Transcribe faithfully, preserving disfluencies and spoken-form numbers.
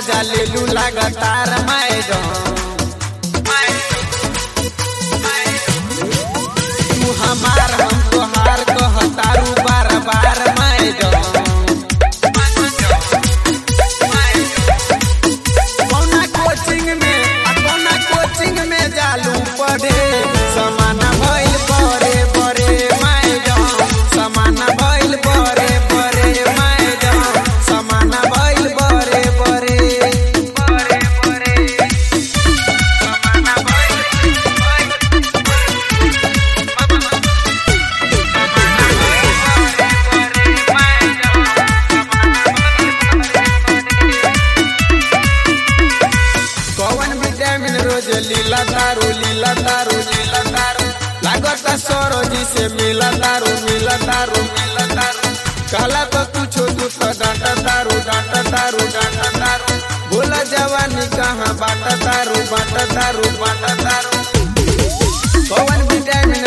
मजा ले लू लगातार मैडम। तू हमार हम तोहार कहतारू बार बार मैडम। कौना कोचिंग में कौना कोचिंग में जालू पढ़े समाना भइल बड़े बड़े मैडम। समाना भइल बड़े बड़े मैडम। समाना भइल बड़े बड़े बड़े बड़े समाना भइल कौन विटामिन रोज लीला तारू लीला तारू लीला तारू लागता सरोजी से मिला तारू मिला तारू मिला तारू कहला तो कुछ तू तो डांटा तारू डांटा तारू डांटा तारू बोला जवानी कहाँ बाटा तारू बाटा तारू बाटा तारू कौन विटामिन